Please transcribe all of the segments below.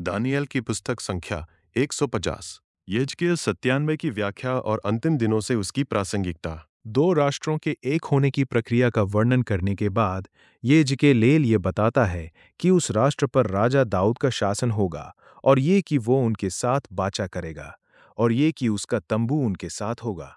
Daniel की पुस्तक संख्या 150। यिजकियल 97 की व्याख्या और अंतिम दिनों से उसकी प्रासंगिकता। दो राष्ट्रों के एक होने की प्रक्रिया का वर्णन करने के बाद यिजकेलेल ये बताता है कि उस राष्ट्र पर राजा दाऊद का शासन होगा, और ये कि वो उनके साथ वाचा करेगा, और ये कि उसका तंबू उनके साथ होगा।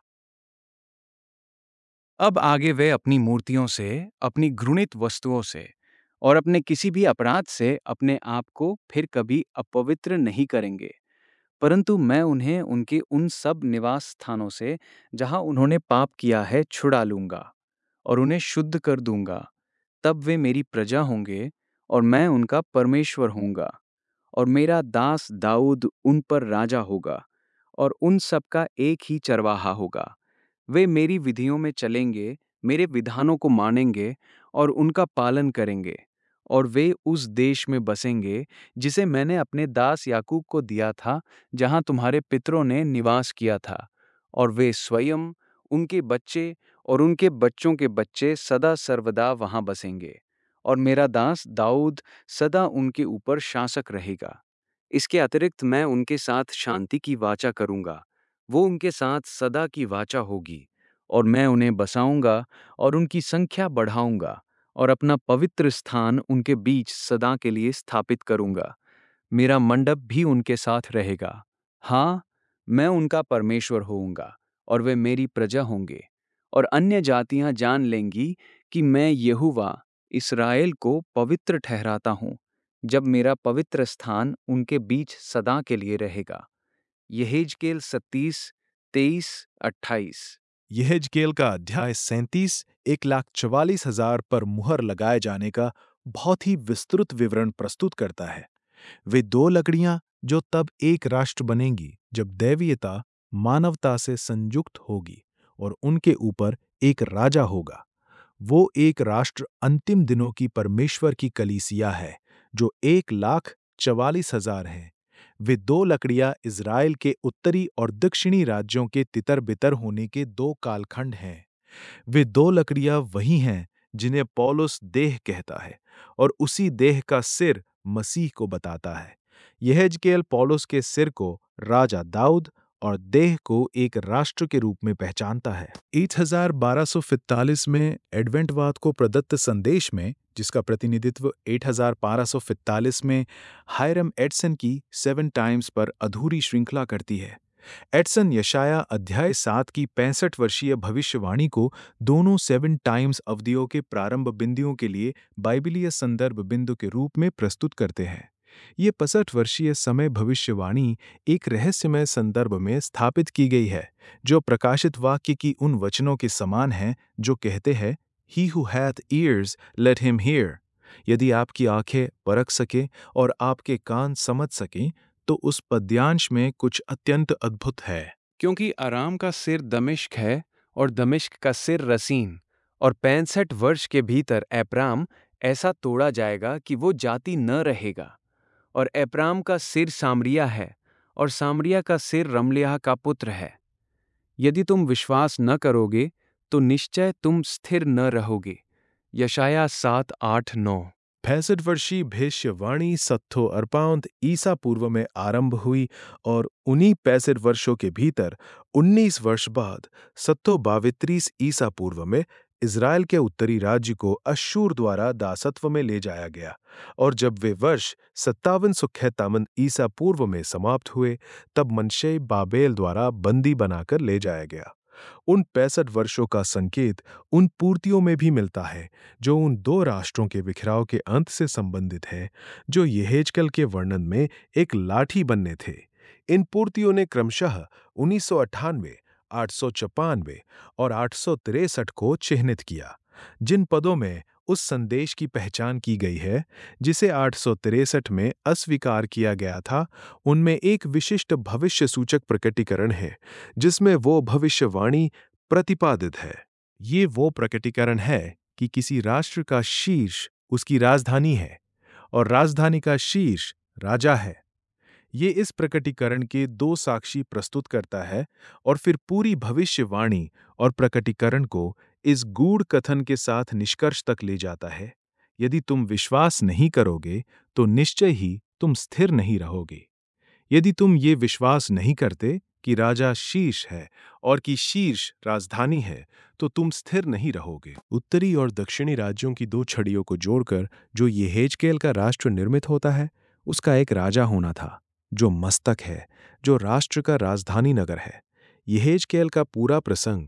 अब आगे वे अपनी मूर्तियों से, अपनी घृणित वस्तुओं से और अपने किसी भी अपराध से अपने आप को फिर कभी अपवित्र नहीं करेंगे, परंतु मैं उन्हें उनके उन सब निवास स्थानों से जहां उन्होंने पाप किया है छुड़ा लूंगा और उन्हें शुद्ध कर दूंगा। तब वे मेरी प्रजा होंगे और मैं उनका परमेश्वर होऊंगा, और मेरा दास दाऊद उन पर राजा होगा और उन सब का एक ही चरवाहा होगा। वे मेरी विधियों में चलेंगे, मेरे विधानों को मानेंगे और उनका पालन करेंगे, और वे उस देश में बसेंगे जिसे मैंने अपने दास याकूब को दिया था, जहां तुम्हारे पितरों ने निवास किया था। और वे स्वयं, उनके बच्चे और उनके बच्चों के बच्चे सदा सर्वदा वहां बसेंगे, और मेरा दास दाऊद सदा उनके ऊपर शासक रहेगा। इसके अतिरिक्त मैं उनके साथ शांति की वाचा करूंगा, वो उनके साथ सदा की वाचा होगी, और मैं उन्हें बसाऊंगा और उनकी संख्या बढ़ाऊंगा और अपना पवित्र स्थान उनके बीच सदा के लिए स्थापित करूंगा। मेरा मंडप भी उनके साथ रहेगा। हाँ, मैं उनका परमेश्वर होऊंगा और वे मेरी प्रजा होंगे, और अन्य जातियां जान लेंगी कि मैं यहोवा इस्राएल को पवित्र ठहराता हूँ, जब मेरा पवित्र स्थान उनके बीच सदा के लिए रहेगा। यहेजकेल 37, 23, 28। यहेजकेल का अध्याय 37 1,44,000 पर मुहर लगाए जाने का बहुत ही विस्तृत विवरण प्रस्तुत करता है। वे दो लकड़ियां जो तब एक राष्ट्र बनेंगी जब दैवीयता मानवता से संयुक्त होगी, और उनके ऊपर एक राजा होगा। वो एक राष्ट्र अंतिम दिनों की परमेश्वर की कलीसिया है, जो 1,44,000 है। वे दो लकड़ियां इज़राइल के उत्तरी और दक्षिणी राज्यों के तितर-बितर होने के दो कालखंड हैं। वे दो लकड़ियां वही हैं जिन्हें पौलुस देह कहता है, और उसी देह का सिर मसीह को बताता है। यहेजकेल पौलुस के सिर को राजा दाऊद और देह को एक राष्ट्र के रूप में पहचानता है। 1245 में एडवेंटवाद को प्रदत्त संदेश में, जिसका प्रतिनिधित्व 1245 में हायरम एडसन की 7 टाइम्स पर अधूरी श्रृंखला करती है। एडसन यशाया अध्याय 7 की 65 वर्षीय भविष्यवाणी को दोनों 7 टाइम्स अवधियों के प्रारंभ बिंदुओं के लिए बाइबिलीय संदर्भ बिंदु के रूप में प्रस्तुत करते हैं। ये 65 वर्षीय समय भविष्यवाणी एक रहस्यमय संदर्भ में स्थापित की गई है, जो प्रकाशित वाक्य की उन वचनों के समान है जो कहते हैं, He who hath ears, let him hear। यदि आपकी आंखें परख सकें और आपके कान समझ सकें, तो उस पद्यांश में कुछ अत्यंत अद्भुत है। क्योंकि अराम का सिर दमिश्क है और दमिश्क का सिर रसीन, और 65 वर्ष के भीतर एप्राम ऐसा तोड़ा जाएगा कि वो जाति न रहेगा। और एप्राम का सिर सामरिया है, और सामरिया का सिर रमल्याह का पुत्र है। यदि तुम विश्वास न करोगे तो निश्चय तुम स्थिर न रहोगे। यशाया 7, 8, 9। 65 वर्षीय भविष्यवाणी सत्तो अर्पाउंत ईसा पूर्व में आरंभ हुई, और उन्हीं 65 वर्षों के भीतर 19 वर्ष बाद सत्तो 32 ईसा पूर्व में इज़राइल के उत्तरी राज्य को अश्शूर द्वारा दासत्व में ले जाया गया। और जब वे वर्ष 5753 ईसा पूर्व में समाप्त हुए, तब मनश्शे बाबेल द्वारा बंदी बनाकर ले जाया गया। उन 65 वर्षों का संकेत उन पूर्तियों में भी मिलता है जो उन दो राष्ट्रों के बिखराव के अंत से संबंधित है, जो यहेजकेल के वर्णन में एक लाठी बनने थे। इन पूर्तियों ने क्रमशः 1998, 856 और 863 को चिह्नित किया। जिन पदों में उस संदेश की पहचान की गई है जिसे 863 में अस्वीकार किया गया था, उनमें एक विशिष्ट भविष्य सूचक प्रकटीकरण है जिसमें वो भविष्यवाणी प्रतिपादित है। ये वो प्रकटीकरण है कि किसी राष्ट्र का शीर्ष उसकी राजधानी है, और राजधानी का शीर्ष राजा है। ये इस प्रकटीकरण के दो साक्षी प्रस्तुत करता है, और फिर पूरी भविष्यवाणी और प्रकटीकरण को इस गूढ़ कथन के साथ निष्कर्ष तक ले जाता है, यदि तुम विश्वास नहीं करोगे तो निश्चय ही तुम स्थिर नहीं रहोगे। यदि तुम ये विश्वास नहीं करते कि राजा शीर्ष है और कि शीर्ष राजधानी है, तो तुम स्थिर नहीं रहोगे। उत्तरी और दक्षिणी राज्यों की दो छड़ियों को जोड़कर जो यहेजकेल का राष्ट्र निर्मित होता है, उसका एक राजा होना था, जो मस्तक है, जो राष्ट्र का राजधानी नगर है। यहेजकेल का पूरा प्रसंग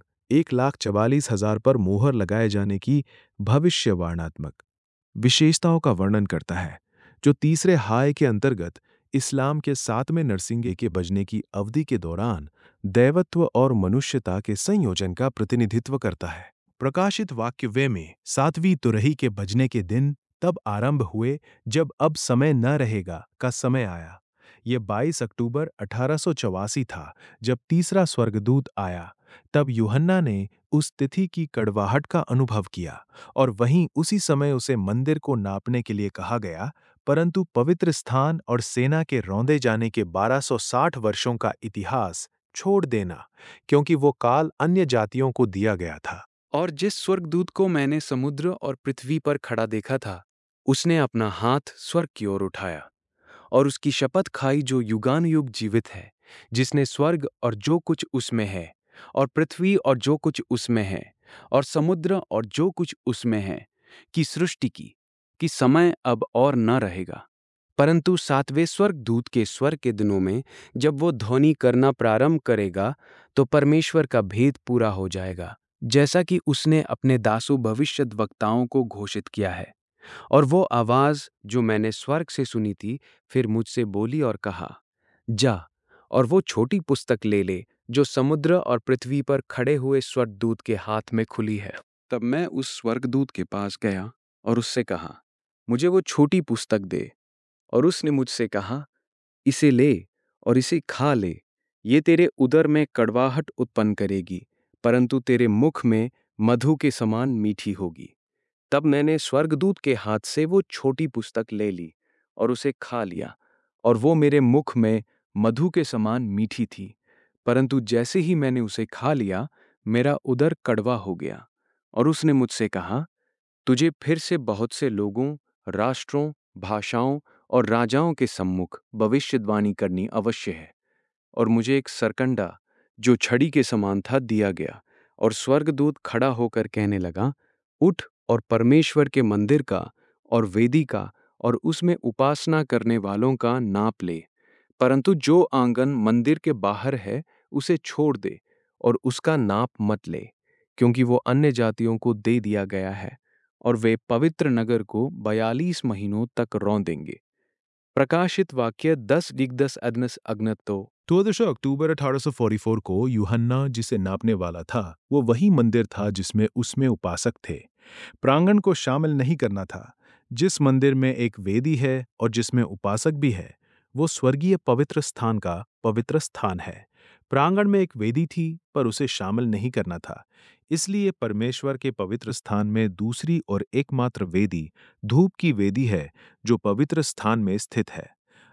1,44,000 पर मोहर लगाए जाने की भविष्यवाणात्मक विशेषताओं का वर्णन करता है, जो तीसरे हाय के अंतर्गत इस्लाम के 7वें नरसिंगे के बजने की अवधि के दौरान दैवत्व और मनुष्यता के संयोजन का प्रतिनिधित्व करता है। प्रकाशित वाक्य वे में 7वीं तुरही के बजने के दिन तब आरंभ हुए जब अब समय न रहेगा का समय आया। यह 22 अक्टूबर 1884 था, जब तीसरा स्वर्गदूत आया। तब यूहन्ना ने उस तिथि की कड़वाहट का अनुभव किया और वहीं उसी समय उसे मंदिर को नापने के लिए कहा गया, परंतु पवित्र स्थान और सेना के रौंदे जाने के 1260 वर्षों का इतिहास छोड़ देना, क्योंकि वो काल अन्य जातियों को दिया गया था। और जिस स्वर्गदूत को मैंने समुद्र और पृथ्वी पर खड़ा देखा था, उसने अपना हाथ स्वर्ग की ओर उठाया और उसकी शपथ खाई जो युगानुयुग जीवित है, जिसने स्वर्ग और जो कुछ उसमें है, और पृथ्वी और जो कुछ उसमें है, और समुद्र और जो कुछ उसमें है, की सृष्टि की, कि समय अब और न रहेगा। परंतु 7वें स्वर्गदूत के स्वर के दिनों में जब वो ध्वनि करना प्रारंभ करेगा, तो परमेश्वर का भेद पूरा हो जाएगा, जैसा कि उसने अपने दासों भविष्यद्वक्ताओं को घोषित किया है। और वो आवाज जो मैंने स्वर्ग से सुनी थी, फिर मुझसे बोली और कहा, जा और वो छोटी पुस्तक ले ले जो समुद्र और पृथ्वी पर खड़े हुए स्वर्गदूत के हाथ में खुली है। तब मैं उस स्वर्गदूत के पास गया और उससे कहा, मुझे वो छोटी पुस्तक दे। और उसने मुझसे कहा, इसे ले और इसे खा ले, ये तेरे उदर में कड़वाहट उत्पन्न करेगी, परंतु तेरे मुख में मधु के समान मीठी होगी। तब मैंने स्वर्गदूत के हाथ से वो छोटी पुस्तक ले ली और उसे खा लिया, और वो मेरे मुख में मधु के समान मीठी थी, परंतु जैसे ही मैंने उसे खा लिया, मेरा उदर कड़वा हो गया। और उसने मुझसे कहा, तुझे फिर से बहुत से लोगों, राष्ट्रों, भाषाओं और राजाओं के सम्मुख भविष्यद्वाणी करनी अवश्य है। और मुझे एक सरकंडा जो छड़ी के समान था दिया गया, और स्वर्गदूत खड़ा होकर कहने लगा, उठ और परमेश्वर के मंदिर का और वेदी का और उसमें उपासना करने वालों का नाप ले, परंतु जो आंगन मंदिर के बाहर है उसे छोड़ दे और उसका नाप मत ले, क्योंकि वो अन्य जातियों को दे दिया गया है और वे पवित्र नगर को 42 महीनों तक रौंदेंगे। प्रकाशित वाक्य 10 अग्नस अग्नतो। 14 अक्टूबर 1844 को यूहन्ना जिसे नापने वाला था, वो वही मंदिर था जिसमें उसमें उपासक थे। प्रांगण को शामिल नहीं करना था। जिस मंदिर में एक वेदी है और जिसमें उपासक भी है, वो स्वर्गीय पवित्र स्थान का पवित्र स्थान है। प्रांगण में एक वेदी थी, पर उसे शामिल नहीं करना था। इसलिए परमेश्वर के पवित्र स्थान में दूसरी और एकमात्र वेदी धूप की वेदी है, जो पवित्र स्थान में स्थित है।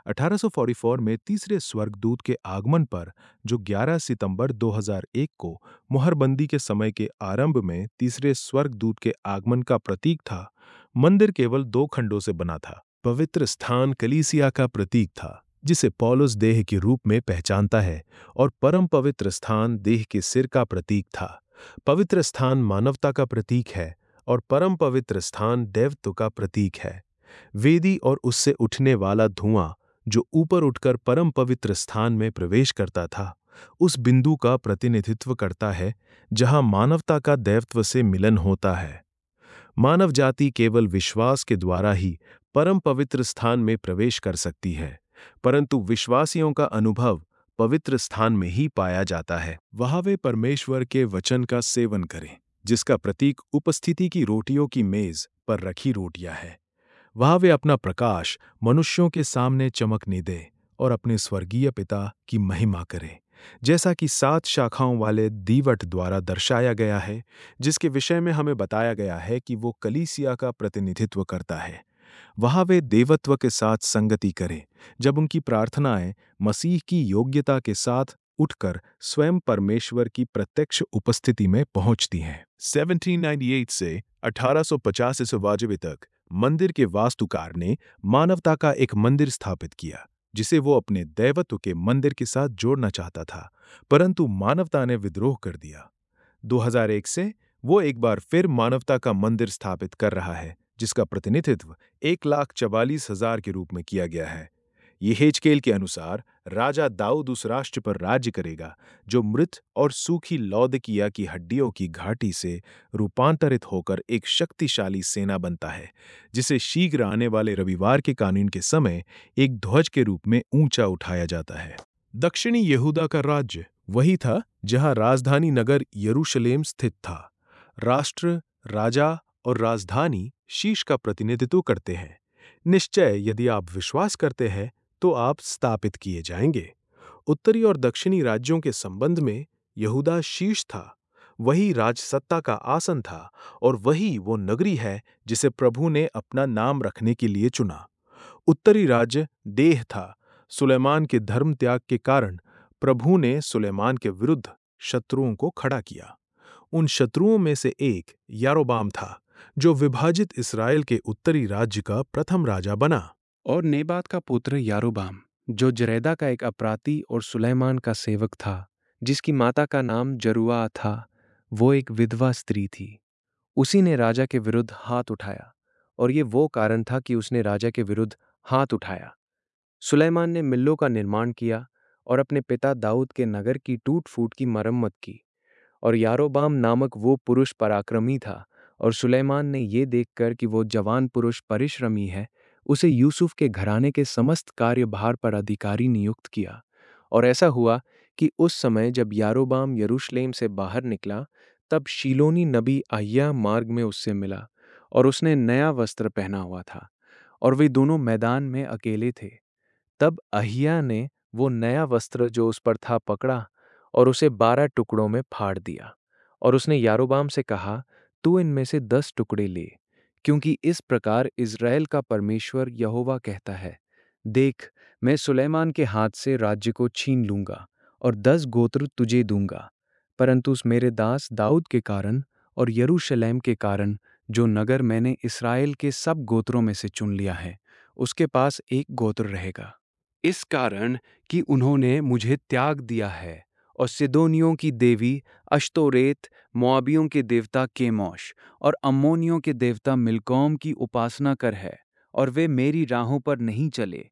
1844 में तीसरे स्वर्गदूत के आगमन पर, जो 11 सितंबर 2001 को मुहरबंदी के समय के आरंभ में तीसरे स्वर्गदूत के आगमन का प्रतीक था, मंदिर केवल 2 खंडों से बना था। पवित्र स्थान कलीसिया का प्रतीक था, जिसे पौलुस देह के रूप में पहचानता है, और परम पवित्र स्थान देह के सिर का प्रतीक था। पवित्र स्थान मानवता का प्रतीक है और परम पवित्र स्थान दैवत्व का प्रतीक है। वेदी और उससे उठने वाला धुआं जो ऊपर उठकर परम पवित्र स्थान में प्रवेश करता था, उस बिंदु का प्रतिनिधित्व करता है जहां मानवता का दैवत्व से मिलन होता है। मानव जाति केवल विश्वास के द्वारा ही परम पवित्र स्थान में प्रवेश कर सकती है, परंतु विश्वासियों का अनुभव पवित्र स्थान में ही पाया जाता है। वहां वे परमेश्वर के वचन का सेवन करें, जिसका प्रतीक उपस्थिति की रोटियों की मेज पर रखी रोटियां है। वहां वे अपना प्रकाश मनुष्यों के सामने चमकने दें और अपने स्वर्गीय पिता की महिमा करें, जैसा कि 7 शाखाओं वाले दीवट द्वारा दर्शाया गया है, जिसके विषय में हमें बताया गया है कि वो कलीसिया का प्रतिनिधित्व करता है। वहां वे देवत्व के साथ संगति करें, जब उनकी प्रार्थनाएं मसीह की योग्यता के साथ उठकर स्वयं परमेश्वर की प्रत्यक्ष उपस्थिति में पहुंचती हैं। 1798 से 1850 ईस्वी तक मंदिर के वास्तुकार ने मानवता का एक मंदिर स्थापित किया, जिसे वो अपने दैवत्व के मंदिर के साथ जोड़ना चाहता था, परंतु मानवता ने विद्रोह कर दिया। 2001 से वो एक बार फिर मानवता का मंदिर स्थापित कर रहा है, जिसका प्रतिनिधित्व 1,44,000 के रूप में किया गया है। यहेजकेल के अनुसार राजा दाऊद उस राष्ट्र पर राज्य करेगा जो मृत और सूखी लौदकिया की हड्डियों की घाटी से रूपांतरित होकर एक शक्तिशाली सेना बनता है, जिसे शीघ्र आने वाले रविवार के कानून के समय एक ध्वज के रूप में ऊंचा उठाया जाता है। दक्षिणी यहूदा का राज्य वही था जहां राजधानी नगर यरूशलेम स्थित था। राष्ट्र, राजा और राजधानी शीश का प्रतिनिधित्व करते हैं। निश्चय यदि आप विश्वास करते हैं तो आप स्थापित किए जाएंगे। उत्तरी और दक्षिणी राज्यों के संबंध में यहूदा शीश था, वही राजसत्ता का आसन था और वही वो नगरी है जिसे प्रभु ने अपना नाम रखने के लिए चुना। उत्तरी राज्य देह था। सुलेमान के धर्म त्याग के कारण प्रभु ने सुलेमान के विरुद्ध शत्रुओं को खड़ा किया। उन शत्रुओं में से एक यारोबाम था, जो विभाजित इस्राएल के उत्तरी राज्य का प्रथम राजा बना। और नेबात का पुत्र यारोबाम, जो जरेदा का एक अपराधी और सुलेमान का सेवक था, जिसकी माता का नाम जरुआ था, वो एक विधवा स्त्री थी। उसी ने राजा के विरुद्ध हाथ उठाया, और ये वो कारण था कि उसने राजा के विरुद्ध हाथ उठाया। सुलेमान ने मिल्लों का निर्माण किया और अपने पिता दाऊद के नगर की टूट फूट की मरम्मत की। और यारोबाम नामक वो पुरुष पराक्रमी था, और सुलेमान ने ये देखकर कि वो जवान पुरुष परिश्रमी है, उसे यूसुफ के घराने के समस्त कार्यभार पर अधिकारी नियुक्त किया। और ऐसा हुआ कि उस समय जब यारोबाम यरूशलेम से बाहर निकला, तब शीलोनी नबी अहिय्याह मार्ग में उससे मिला, और उसने नया वस्त्र पहना हुआ था, और वे दोनों मैदान में अकेले थे। तब अहिय्याह ने वो नया वस्त्र जो उस पर था पकड़ा और उसे 12 टुकड़ों में फाड़ दिया। और उसने यारोबाम से कहा, तू इनमें से 10 टुकड़े ले, क्योंकि इस प्रकार इज़राइल का परमेश्वर यहोवा कहता है, देख, मैं सुलेमान के हाथ से राज्य को छीन लूंगा और 10 गोत्र तुझे दूंगा, परंतु उस मेरे दास दाऊद के कारण और यरूशलेम के कारण, जो नगर मैंने इस्राएल के सब गोत्रों में से चुन लिया है, उसके पास एक गोत्र रहेगा। इस कारण कि उन्होंने मुझे त्याग दिया है और सिदोनियों की देवी अश्तोरेत, मोआबियों के देवता केमोश और अम्मोनियों के देवता मिल्कोम की उपासना कर है, और वे मेरी राहों पर नहीं चले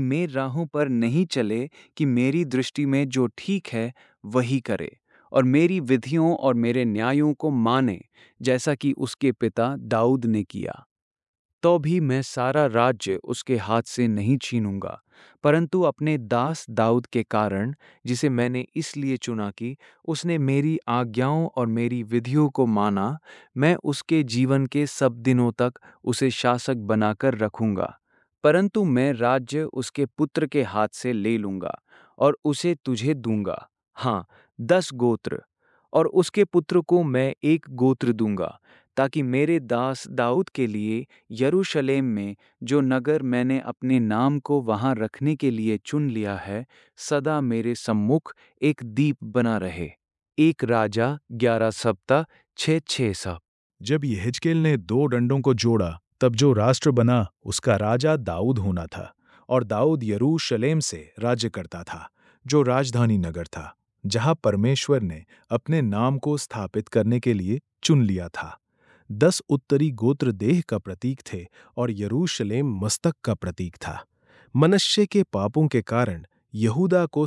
कि मेरी दृष्टि में जो ठीक है वही करे, और मेरी विधियों और मेरे न्यायों को माने, जैसा कि उसके पिता दाऊद ने किया। तो भी मैं सारा राज्य उसके हाथ से नहीं छीनूंगा, परंतु अपने दास दाऊद के कारण, जिसे मैंने इसलिए चुना कि उसने मेरी आज्ञाओं और मेरी विधियों को माना, मैं उसके जीवन के सब दिनों तक उसे शासक बनाकर रखूंगा। परंतु मैं राज्य उसके पुत्र के हाथ से ले लूंगा और उसे तुझे दूंगा, हाँ, 10 गोत्र, और उसके पुत्र को मैं एक गोत्र दूंगा, ताकि मेरे दास दाऊद के लिए यरूशलेम में, जो नगर मैंने अपने नाम को वहां रखने के लिए चुन लिया है, सदा मेरे सम्मुख एक दीप बना रहे। एक राजा 11 सप्ताह 6 सब। जब यहेजकेल ने 2 डंडों को जोड़ा, तब जो राष्ट्र बना उसका राजा दाऊद होना था, और दाऊद यरूशलेम से राज्य करता था, जो राजधानी नगर था, जहां परमेश्वर ने अपने नाम को स्थापित करने के लिए चुन लिया था। 10 उत्तरी गोत्र देह का प्रतीक थे और यरूशलेम मस्तक का प्रतीक था। मनश्शे के पापों के कारण यहूदा को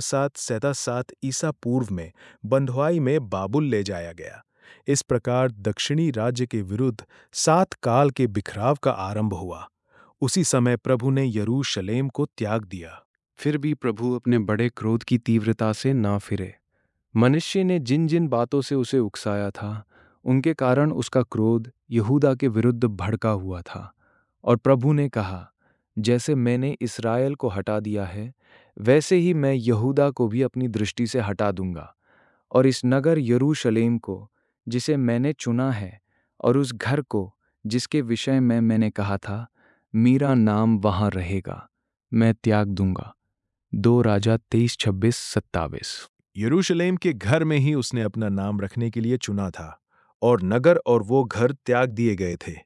1777 ईसा पूर्व में बंधुआई में बाबुल ले जाया गया। इस प्रकार दक्षिणी राज्य के विरुद्ध 7 काल के बिखराव का आरंभ हुआ। उसी समय प्रभु ने यरूशलेम को त्याग दिया। फिर भी प्रभु अपने बड़े क्रोध की तीव्रता से ना फिरे। मनुष्य ने जिन जिन बातों से उसे उकसाया था, उनके कारण उसका क्रोध यहूदा के विरुद्ध भड़का हुआ था। और प्रभु ने कहा, जैसे मैंने इस्राएल को हटा दिया है, वैसे ही मैं यहूदा को भी अपनी दृष्टि से हटा दूंगा, और इस नगर यरूशलेम को, जिसे मैंने चुना है, और उस घर को, जिसके विषय में मैंने कहा था, मेरा नाम वहां रहेगा, मैं त्याग दूंगा। 2 राजा 23-26-27। यरूशलेम के घर में ही उसने अपना नाम रखने के लिए चुना था, और नगर और वो घर त्याग दिए गए थे।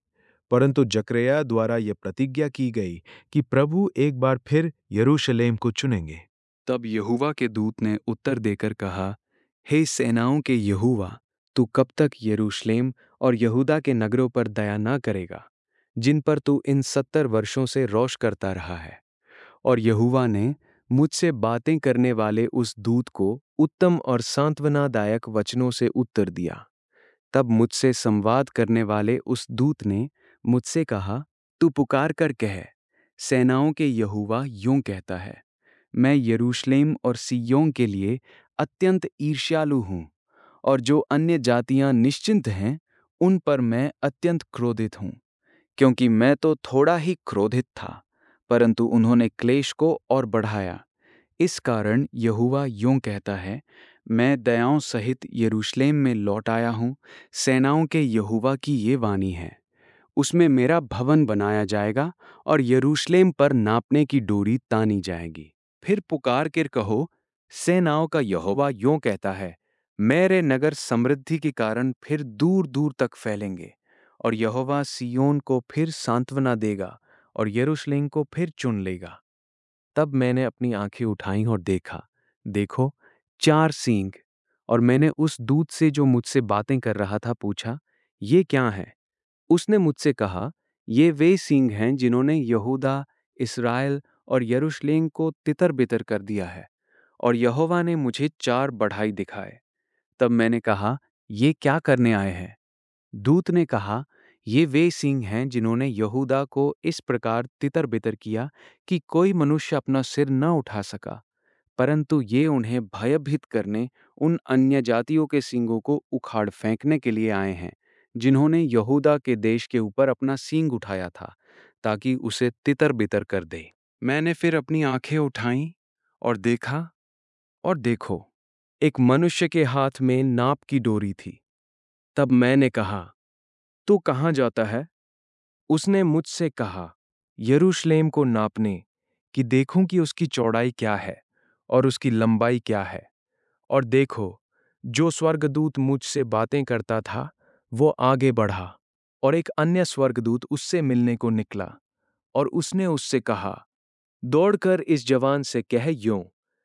परंतु जकरिया द्वारा यह प्रतिज्ञा की गई कि प्रभु एक बार फिर यरूशलेम को चुनेंगे। तब यहोवा के दूत ने उत्तर देकर कहा, हे सेनाओं के यहोवा, तू कब तक यरूशलेम और यहूदा के नगरों पर दया न करेगा, जिन पर तू इन 70 वर्षों से रोष करता रहा है? और यहोवा ने मुझसे बातें करने वाले उस दूत को उत्तम और सांत्वनादायक वचनों से उत्तर दिया। तब मुझसे संवाद करने वाले उस दूत ने मुझसे कहा, तू पुकार कर कह, सेनाओं के यहोवा यूं कहता है, मैं यरूशलेम और सिय्योन के लिए अत्यंत ईर्ष्यालु हूँ, और जो अन्य जातियां निश्चिंत हैं, उन पर मैं अत्यंत क्रोधित हूँ। क्योंकि मैं तो थोड़ा ही क्रोधित था, परंतु उन्होंने क्लेश को और बढ़ाया। इस कारण यहोवा यूं कहता है, मैं दयाओं सहित यरूशलेम में लौट आया हूँ। सेनाओं के यहोवा की ये वाणी है, उसमें मेरा भवन बनाया जाएगा और यरूशलेम पर नापने की डोरी तानी जाएगी। फिर पुकार कर कहो, सेनाओं का यहोवा यूं कहता है, मेरे नगर समृद्धि के कारण फिर दूर दूर तक फैलेंगे, और यहोवा सिय्योन को फिर सांत्वना देगा और यरूशलेम को फिर चुन लेगा। तब मैंने अपनी आंखें उठाईं और देखा, देखो, 4 सींग। और मैंने उस दूत से जो मुझसे बातें कर रहा था पूछा, ये क्या है? उसने मुझसे कहा, ये वे सींग हैं जिन्होंने यहूदा, इस्राएल और यरूशलेम को तितर-बितर कर दिया है। और यहोवा ने मुझे 4 बढ़ाई दिखाए। तब मैंने कहा, ये क्या करने आए हैं? दूत ने कहा, ये वे सींग हैं जिन्होंने यहूदा को इस प्रकार तितर-बितर किया कि कोई मनुष्य अपना सिर न उठा सका, परंतु ये उन्हें भयभीत करने उन अन्य जातियों के सींगों को उखाड़ फेंकने के लिए आए हैं, जिन्होंने यहूदा के देश के ऊपर अपना सींग उठाया था, ताकि उसे तितर-बितर कर दे। मैंने फिर अपनी आंखें उठाईं और देखा, और देखो, एक मनुष्य के हाथ में नाप की डोरी थी। तब मैंने कहा, तू कहाँ जाता है? उसने मुझसे कहा, यरूशलेम को नापने, कि देखूं कि उसकी चौड़ाई क्या है और उसकी लंबाई क्या है। और देखो, जो स्वर्गदूत मुझसे बातें करता था, वो आगे बढ़ा, और एक अन्य स्वर्गदूत उससे मिलने को निकला, और उसने उससे कहा, दौड़कर इस जवान से कह यूं,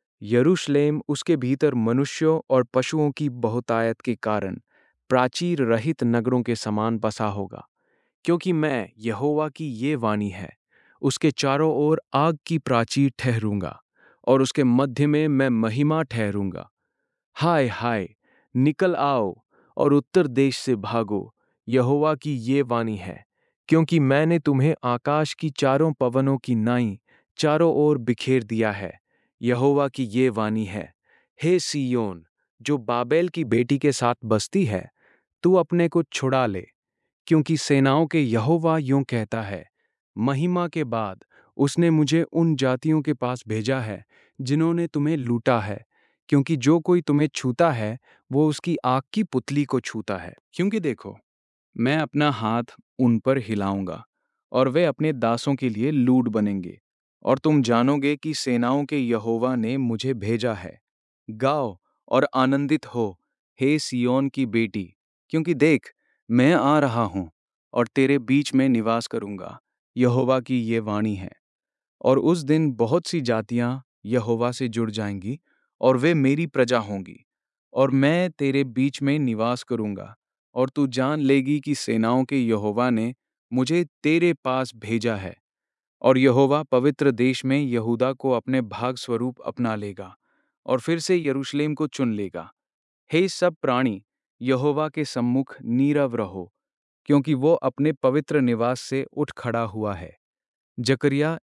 यरूशलेम उसके भीतर मनुष्यों और पशुओं की बहुतायत के कारण प्राचीर रहित नगरों के समान बसा होगा, क्योंकि मैं यहोवा की ये वाणी है, उसके चारों ओर आग की प्राचीर ठहरूंगा, और उसके मध्य में मैं महिमा ठहरूंगा। हाय हाय, निकल आओ और उत्तर देश से भागो, यहोवा की ये वाणी है, क्योंकि मैंने तुम्हें आकाश की चारों पवनों की नाई चारों ओर बिखेर दिया है। यहोवा की ये वाणी है, हे सिय्योन, जो बाबेल की बेटी के साथ बसती है, तू अपने को छुड़ा ले, क्योंकि सेनाओं के यहोवा यूं कहता है, महिमा के बाद उसने मुझे उन जातियों के पास भेजा है जिन्होंने तुम्हें लूटा है, क्योंकि जो कोई तुम्हें छूता है वो उसकी आग की पुतली को छूता है। क्योंकि देखो, मैं अपना हाथ उन पर हिलाऊंगा और वे अपने दासों के लिए लूट बनेंगे, और तुम जानोगे कि सेनाओं के यहोवा ने मुझे भेजा है। गाओ और आनंदित हो, हे सिय्योन की बेटी, क्योंकि देख, मैं आ रहा हूँ और तेरे बीच में निवास करूंगा, यहोवा की ये वाणी है। और उस दिन बहुत सी जातियां यहोवा से जुड़ जाएंगी, और वे मेरी प्रजा होंगी, और मैं तेरे बीच में निवास करूंगा, और तू जान लेगी कि सेनाओं के यहोवा ने मुझे तेरे पास भेजा है। और यहोवा पवित्र देश में यहूदा को अपने भाग स्वरूप अपना लेगा, और फिर से यरूशलेम को चुन लेगा। हे सब प्राणी, यहोवा के सम्मुख नीरव रहो, क्योंकि वो अपने पवित्र निवास से उठ खड़ा हुआ है। जकरिया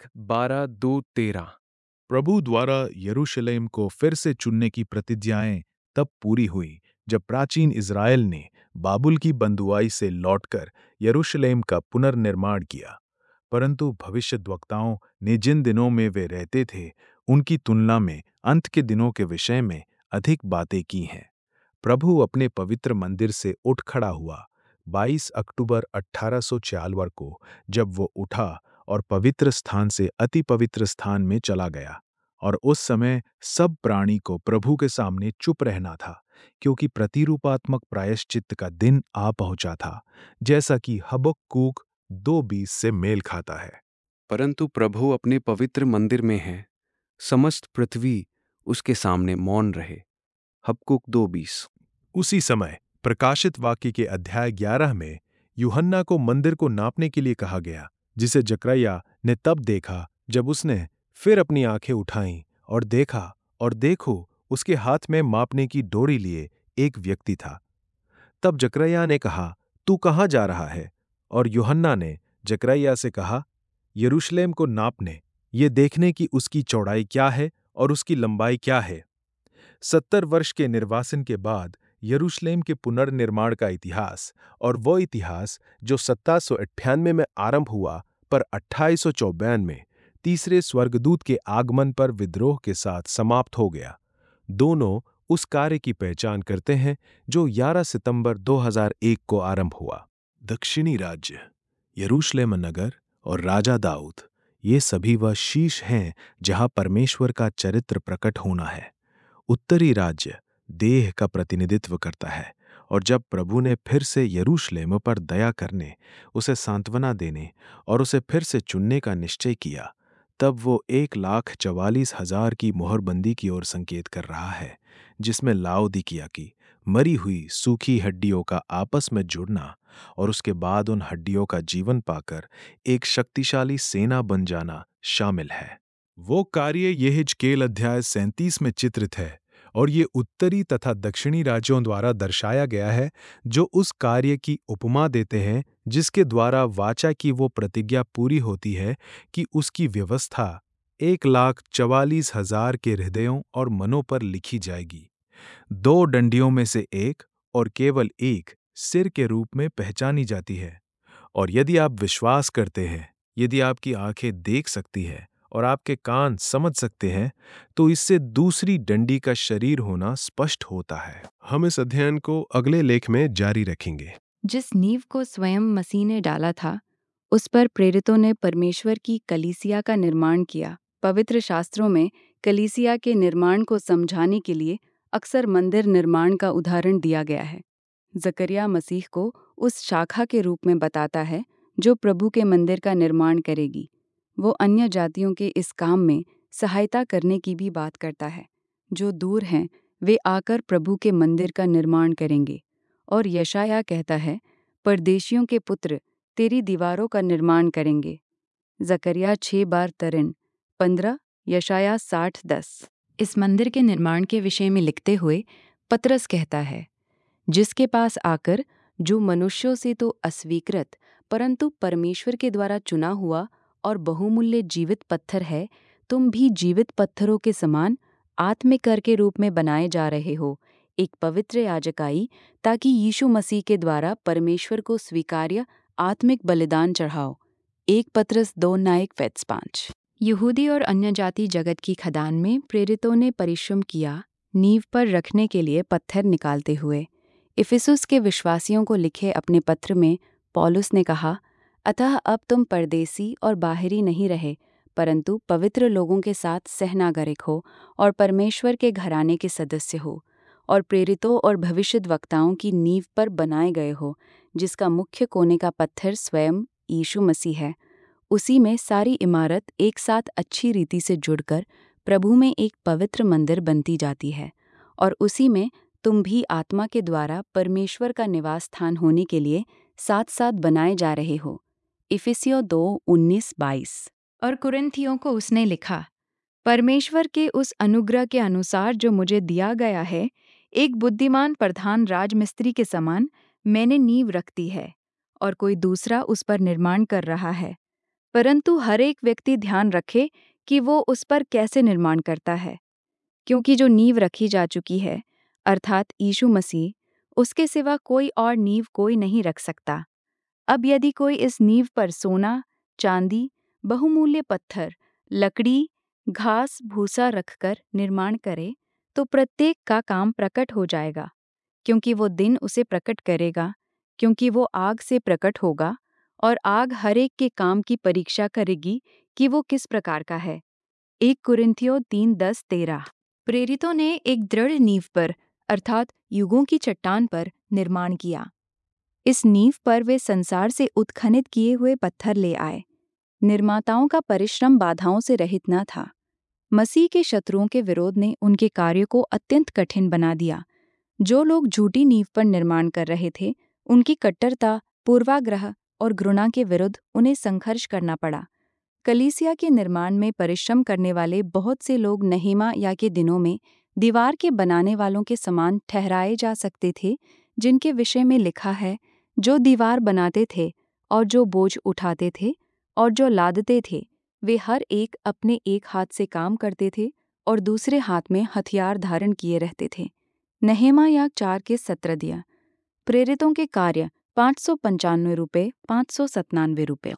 1:12-13। प्रभु द्वारा यरूशलेम को फिर से चुनने की प्रतिज्ञाएं तब पूरी हुई जब प्राचीन इज़राइल ने बाबुल की बंधुआई से लौटकर यरूशलेम का पुनर्निर्माण किया। परंतु भविष्यद्वक्ताओं ने जिन दिनों में वे रहते थे, उनकी तुलना में अंत के दिनों के विषय में अधिक बातें की हैं। प्रभु अपने पवित्र मंदिर से उठ खड़ा हुआ 22 अक्टूबर 1846 को, जब वो उठा और पवित्र स्थान से अति पवित्र स्थान में चला गया। और उस समय सब प्राणी को प्रभु के सामने चुप रहना था, क्योंकि प्रतिरूपात्मक प्रायश्चित्त का दिन आ पहुंचा था, जैसा कि हबक्कूक 2:20 से मेल खाता है। परंतु प्रभु अपने पवित्र मंदिर में है, समस्त पृथ्वी उसके सामने मौन रहे। हबक्कुक 2:20। उसी समय प्रकाशित वाक्य के अध्याय 11 में यूहन्ना को मंदिर को नापने के लिए कहा गया, जिसे जकरयाह ने तब देखा जब उसने फिर अपनी आंखें उठाईं और देखा, और देखो, उसके हाथ में मापने की डोरी लिए एक व्यक्ति था। तब जकरयाह ने कहा, तू कहाँ जा रहा है? और यूहन्ना ने जकरयाह से कहा, यरूशलेम को नापने, ये देखने की उसकी चौड़ाई क्या है और उसकी लंबाई क्या है। 70 वर्ष के निर्वासन के बाद यरूशलेम के पुनर्निर्माण का इतिहास, और वो इतिहास जो 1798 में आरंभ हुआ पर 2854 में तीसरे स्वर्गदूत के आगमन पर विद्रोह के साथ समाप्त हो गया, दोनों उस कार्य की पहचान करते हैं जो 11 सितंबर 2001 को आरंभ हुआ। दक्षिणी राज्य, यरूशलेम नगर और राजा दाऊद, ये सभी वह शीश हैं जहां परमेश्वर का चरित्र प्रकट होना है। उत्तरी राज्य देह का प्रतिनिधित्व करता है, और जब प्रभु ने फिर से यरूशलेम पर दया करने, उसे सांत्वना देने और उसे फिर से चुनने का निश्चय किया, तब वो 1,44,000 की मोहरबंदी की ओर संकेत कर रहा है, जिसमें लाओदिकिया की मरी हुई सूखी हड्डियों का आपस में जुड़ना और उसके बाद उन हड्डियों का जीवन पाकर एक शक्तिशाली सेना बन जाना शामिल है। वो कार्य यहेजकेल अध्याय 37 में चित्रित है, और ये उत्तरी तथा दक्षिणी राज्यों द्वारा दर्शाया गया है, जो उस कार्य की उपमा देते हैं जिसके द्वारा वाचा की वो प्रतिज्ञा पूरी होती है कि उसकी व्यवस्था 1,44,000 के हृदयों और मनों पर लिखी जाएगी। 2 डंडियों में से एक और केवल एक सिर के रूप में पहचानी जाती है। और यदि आप विश्वास करते हैं, यदि आपकी आंखें देख सकती हैं और आपके कान समझ सकते हैं, तो इससे दूसरी डंडी का शरीर होना स्पष्ट होता है। हम इस अध्ययन को अगले लेख में जारी रखेंगे। जिस नींव को स्वयं मसीह ने डाला था, उस पर प्रेरितों ने परमेश्वर की कलीसिया का निर्माण किया। पवित्र शास्त्रों में कलीसिया के निर्माण को समझाने के लिए अक्सर मंदिर निर्माण का उदाहरण दिया गया है। जकरिया मसीह को उस शाखा के रूप में बताता है जो प्रभु के मंदिर का निर्माण करेगी। वो अन्य जातियों के इस काम में सहायता करने की भी बात करता है। जो दूर हैं, वे आकर प्रभु के मंदिर का निर्माण करेंगे। और यशायाह कहता है, परदेशियों के पुत्र तेरी दीवारों का निर्माण करेंगे। जकरिया 6 बार तरिन 15, यशायाह 60:10। इस मंदिर के निर्माण के विषय में लिखते हुए पतरस कहता है, जिसके पास आकर, जो मनुष्यों से तो अस्वीकृत परंतु परमेश्वर के द्वारा चुना हुआ और बहुमूल्य जीवित पत्थर है, तुम भी जीवित पत्थरों के समान आत्मिक कर के रूप में बनाए जा रहे हो, एक पवित्र याजकाई, ताकि यीशु मसीह के द्वारा परमेश्वर को स्वीकार्य आत्मिक बलिदान चढ़ाओ। 1 पतरस 2:9-5। यहूदी और अन्य जाति जगत की खदान में प्रेरितों ने परिश्रम किया, नींव पर रखने के लिए पत्थर निकालते हुए। इफिसुस के विश्वासियों को लिखे अपने पत्र में पौलुस ने कहा, अतः अब तुम परदेसी और बाहरी नहीं रहे, परंतु पवित्र लोगों के साथ सहनागरिक हो और परमेश्वर के घराने के सदस्य हो, और प्रेरितों और भविष्यद्वक्ताओं की नींव पर बनाए गए हो, जिसका मुख्य कोने का पत्थर स्वयं यीशु मसीह है। उसी में सारी इमारत एक साथ अच्छी रीति से जुड़कर प्रभु में एक पवित्र मंदिर बनती जाती है, और उसी में तुम भी आत्मा के द्वारा परमेश्वर का निवास स्थान होने के लिए साथ साथ बनाए जा रहे हो। इफिसियों 2:19-22। और कुरिन्थियों को उसने लिखा, परमेश्वर के उस अनुग्रह के अनुसार जो मुझे दिया गया है, एक बुद्धिमान प्रधान राजमिस्त्री के समान मैंने नींव रख दी है, और कोई दूसरा उस पर निर्माण कर रहा है। परंतु हर एक व्यक्ति ध्यान रखे कि वो उस पर कैसे निर्माण करता है, क्योंकि जो नींव रखी जा चुकी है, अर्थात यीशु मसीह, उसके सिवा कोई और नींव कोई नहीं रख सकता। अब यदि कोई इस नींव पर सोना, चांदी, बहुमूल्य पत्थर, लकड़ी, घास, भूसा रखकर निर्माण करे, तो प्रत्येक का काम प्रकट हो जाएगा, क्योंकि वो दिन उसे प्रकट करेगा, क्योंकि वो आग से प्रकट होगा, और आग हर एक के काम की परीक्षा करेगी कि वो किस प्रकार का है। 1 कुरिन्थियों 3:10-13। प्रेरितों ने एक दृढ़ नींव पर, अर्थात युगों की चट्टान पर निर्माण किया। इस नींव पर वे संसार से उत्खनित किए हुए पत्थर ले आए। निर्माताओं का परिश्रम बाधाओं से रहित न था। मसीह के शत्रुओं के विरोध ने उनके कार्य को अत्यंत कठिन बना दिया। जो लोग झूठी नींव पर निर्माण कर रहे थे, उनकी कट्टरता, पूर्वाग्रह और घृणा के विरुद्ध उन्हें संघर्ष करना पड़ा। कलीसिया के निर्माण में परिश्रम करने वाले बहुत से लोग नहेमाया के दिनों में दीवार के बनाने वालों के समान ठहराए जा सकते थे, जिनके विषय में लिखा है, जो दीवार बनाते थे और जो बोझ उठाते थे और जो लादते थे, वे हर एक अपने एक हाथ से काम करते थे और दूसरे हाथ में हथियार धारण किए रहते थे। नहेमाया 4:17 दिया। प्रेरितों के कार्य 595 रुपये 597 रुपये।